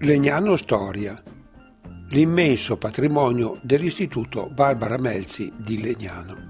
Legnano Storia, l'immenso patrimonio dell'Istituto Barbara Melzi di Legnano.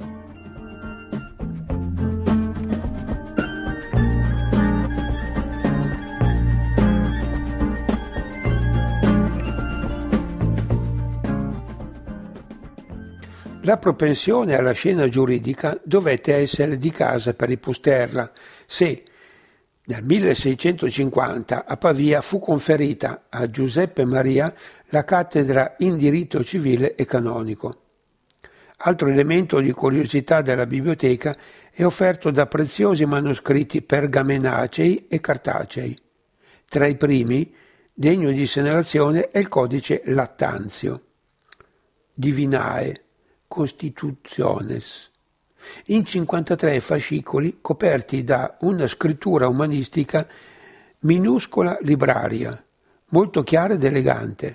La propensione alla scena giuridica dovette essere di casa per i Pusterla se nel 1650 a Pavia fu conferita a Giuseppe Maria la cattedra in diritto civile e canonico. Altro elemento di curiosità della biblioteca è offerto da preziosi manoscritti pergamenacei e cartacei. Tra i primi, degno di segnalazione, è il codice Lattanzio, Divinae, Constitutiones, in 53 fascicoli coperti da una scrittura umanistica minuscola libraria, molto chiara ed elegante.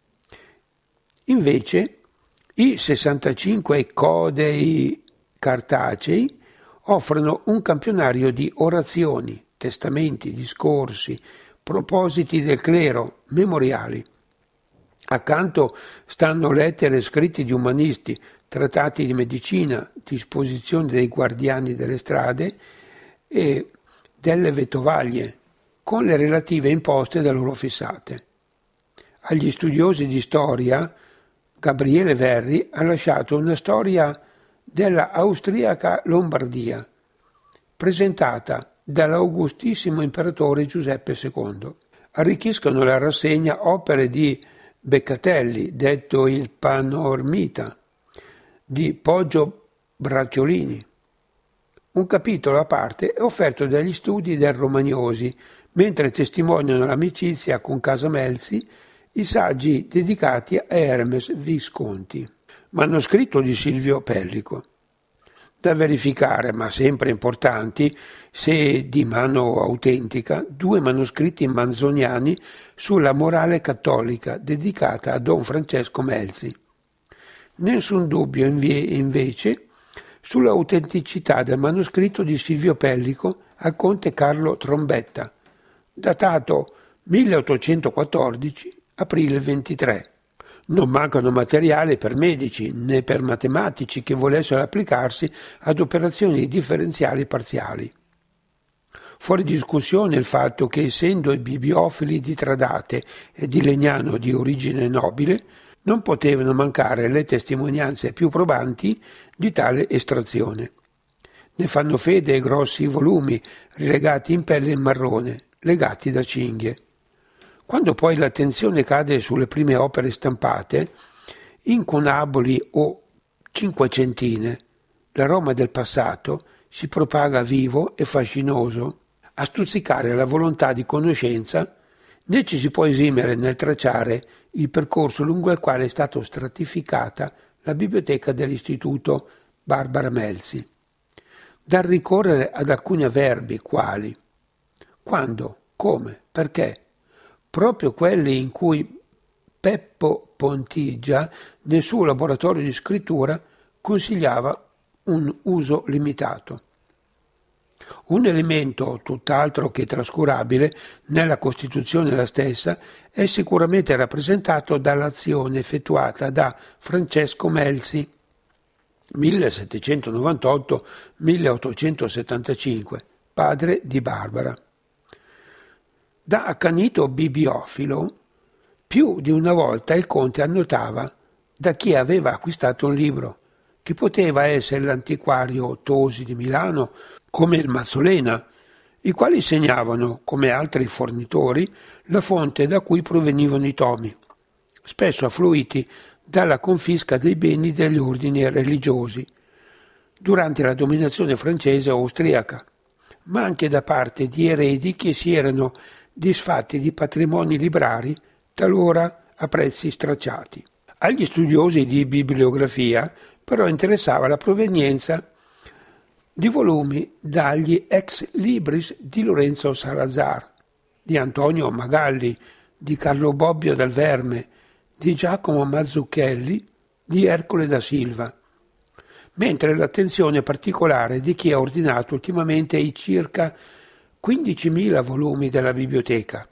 Invece i 65 codei cartacei offrono un campionario di orazioni, testamenti, discorsi, propositi del clero, memoriali. Accanto stanno lettere e scritti di umanisti, trattati di medicina, disposizioni dei guardiani delle strade e delle vettovaglie, con le relative imposte da loro fissate. Agli studiosi di storia, Gabriele Verri ha lasciato una storia della austriaca Lombardia, presentata dall'augustissimo imperatore Giuseppe II. Arricchiscono la rassegna opere di Beccatelli, detto il Panormita, di Poggio Bracciolini. Un capitolo a parte è offerto dagli studi del Romagnosi, mentre testimoniano l'amicizia con Casa Melzi i saggi dedicati a Hermes Visconti. Manoscritto di Silvio Pellico. Da verificare, ma sempre importanti, se di mano autentica, 2 manoscritti manzoniani sulla morale cattolica dedicata a Don Francesco Melzi. Nessun dubbio invece sull'autenticità del manoscritto di Silvio Pellico al conte Carlo Trombetta, datato 1814, aprile 23. Non mancano materiali per medici né per matematici che volessero applicarsi ad operazioni differenziali parziali. Fuori discussione il fatto che, essendo i bibliofili di Tradate e di Legnano di origine nobile, non potevano mancare le testimonianze più probanti di tale estrazione. Ne fanno fede grossi volumi rilegati in pelle marrone, legati da cinghie. Quando poi l'attenzione cade sulle prime opere stampate, incunaboli o cinquecentine, l'aroma del passato si propaga vivo e fascinoso. A stuzzicare la volontà di conoscenza, né ci si può esimere nel tracciare il percorso lungo il quale è stata stratificata la biblioteca dell'Istituto Barbara Melzi. Dal ricorrere ad alcuni avverbi quali quando, come, perché, proprio quelli in cui Peppo Pontigia nel suo laboratorio di scrittura consigliava un uso limitato. Un elemento tutt'altro che trascurabile nella Costituzione la stessa è sicuramente rappresentato dall'azione effettuata da Francesco Melzi, 1798-1875, padre di Barbara. Da accanito bibliofilo, più di una volta il conte annotava da chi aveva acquistato un libro, che poteva essere l'antiquario Tosi di Milano, come il Mazzolena, i quali segnavano, come altri fornitori, la fonte da cui provenivano i tomi, spesso affluiti dalla confisca dei beni degli ordini religiosi, durante la dominazione francese o austriaca, ma anche da parte di eredi che si erano disfatti di patrimoni librari, talora a prezzi stracciati. Agli studiosi di bibliografia però interessava la provenienza di volumi dagli ex libris di Lorenzo Salazar, di Antonio Magalli, di Carlo Bobbio dal Verme, di Giacomo Mazzucchelli, di Ercole da Silva, mentre l'attenzione particolare di chi ha ordinato ultimamente i circa 15.000 volumi della biblioteca,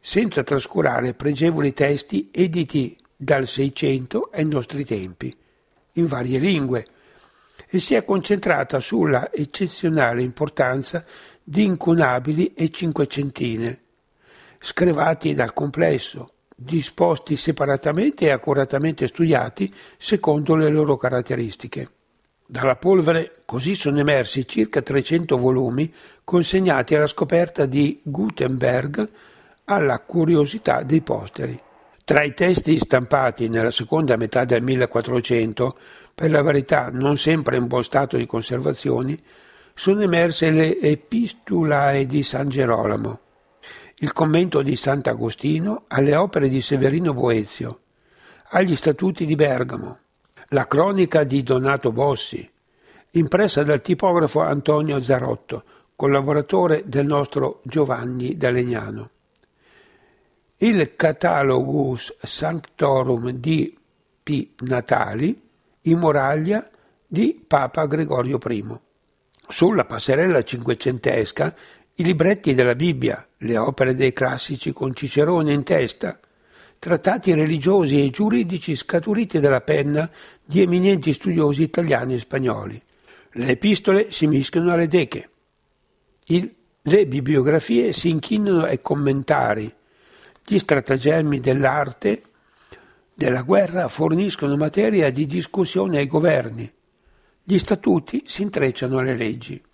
senza trascurare pregevoli testi editi dal Seicento ai nostri tempi, in varie lingue, e si è concentrata sulla eccezionale importanza di incunabili e cinquecentine, screvati dal complesso, disposti separatamente e accuratamente studiati secondo le loro caratteristiche. Dalla polvere così sono emersi circa 300 volumi consegnati alla scoperta di Gutenberg alla curiosità dei posteri. Tra i testi stampati nella seconda metà del 1400, per la verità non sempre in buon stato di conservazione, sono emerse le Epistulae di San Gerolamo, il commento di Sant'Agostino alle opere di Severino Boezio, agli Statuti di Bergamo, la cronica di Donato Bossi, impressa dal tipografo Antonio Zarotto, collaboratore del nostro Giovanni da Legnano, il Catalogus Sanctorum di P. Natali, in Moraglia di Papa Gregorio I. Sulla passerella cinquecentesca i libretti della Bibbia, le opere dei classici con Cicerone in testa, trattati religiosi e giuridici scaturiti dalla penna di eminenti studiosi italiani e spagnoli. Le epistole si mischiano alle deche. Le bibliografie si inchinano ai commentari. Gli stratagemmi dell'arte della guerra forniscono materia di discussione ai governi. Gli statuti si intrecciano alle leggi.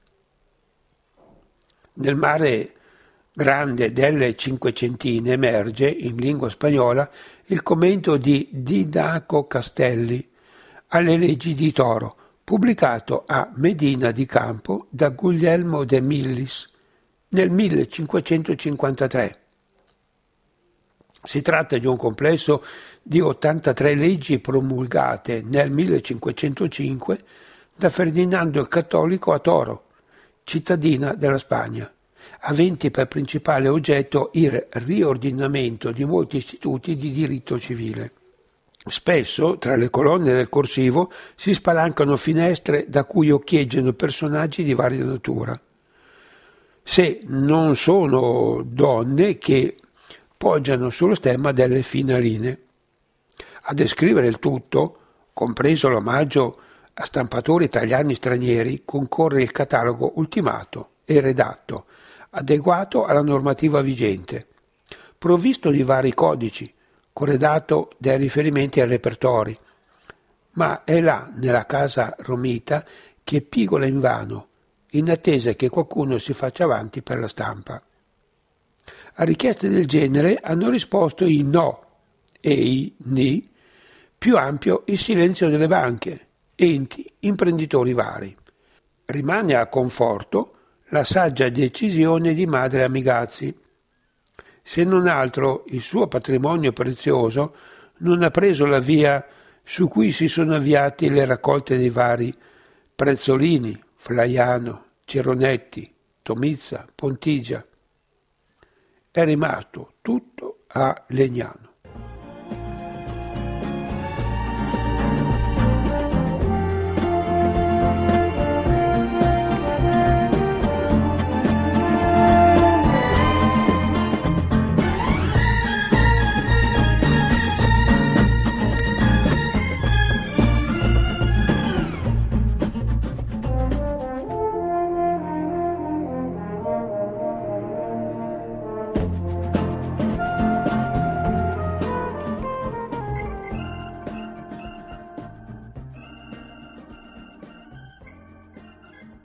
Nel mare grande delle cinquecentine emerge, in lingua spagnola, il commento di Didaco Castelli alle leggi di Toro, pubblicato a Medina di Campo da Guglielmo de Millis nel 1553. Si tratta di un complesso di 83 leggi promulgate nel 1505 da Ferdinando il Cattolico a Toro, cittadina della Spagna, aventi per principale oggetto il riordinamento di molti istituti di diritto civile. Spesso, tra le colonne del corsivo, si spalancano finestre da cui occhieggiano personaggi di varia natura. Se non sono donne che poggiano sullo stemma delle finaline. A descrivere il tutto, compreso l'omaggio a stampatori italiani stranieri, concorre il catalogo ultimato e redatto, adeguato alla normativa vigente, provvisto di vari codici, corredato dai riferimenti ai repertori, ma è là, nella casa romita, che pigola invano, in attesa che qualcuno si faccia avanti per la stampa. A richieste del genere hanno risposto i no e i ni, più ampio il silenzio delle banche, enti, imprenditori vari. Rimane a conforto la saggia decisione di madre Amigazzi. Se non altro il suo patrimonio prezioso non ha preso la via su cui si sono avviati le raccolte dei vari Prezzolini, Flaiano, Ceronetti, Tomizza, Pontigia. È rimasto tutto a Legnano.